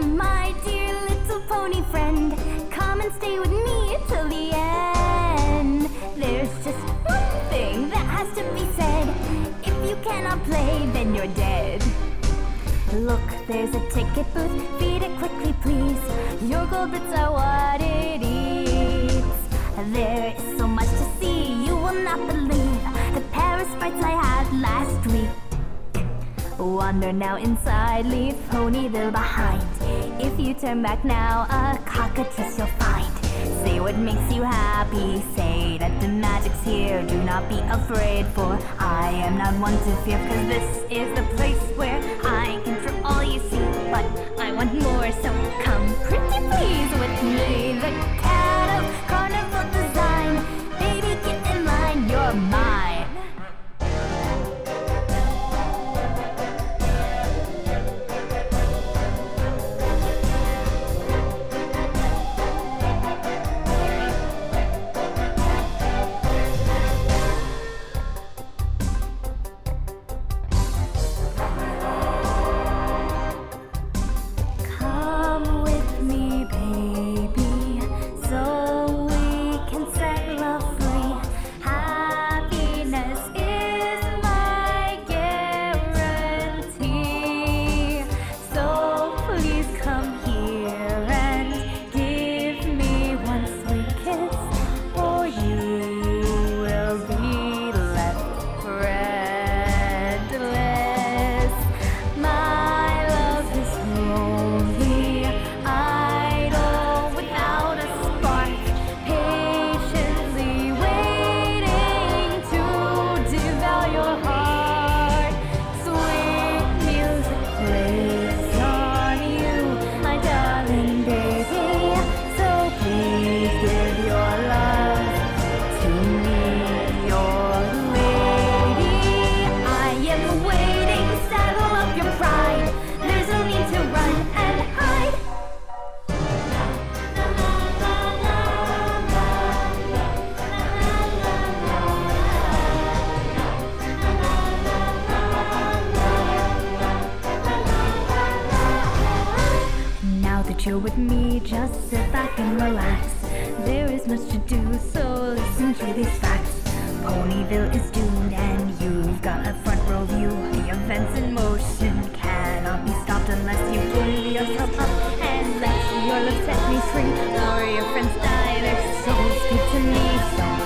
My dear little pony friend, come and stay with me till the end. There's just one thing that has to be said. If you cannot play, then you're dead. Look, there's a ticket booth, feed it quickly please. Your gold bits are what it eats. There is so much to see, you will not believe the Paris sprites I had last week. Wander now inside, leave Ponyville behind. If you turn back now, a cockatrice you'll find. Say what makes you happy, say that the magic's here. Do not be afraid, for I am not one to fear. Cause this is the place where I can throw all you see. But I want more, so come pretty please with me. The cat of carnival design, baby get in line, you're mine. You're with me, just sit back and relax. There is much to do, so listen to these facts. Ponyville is doomed and you've got a front row view. The events in motion cannot be stopped unless you pull yourself up and let your love set me free. Or your friends die, their souls speak to me. So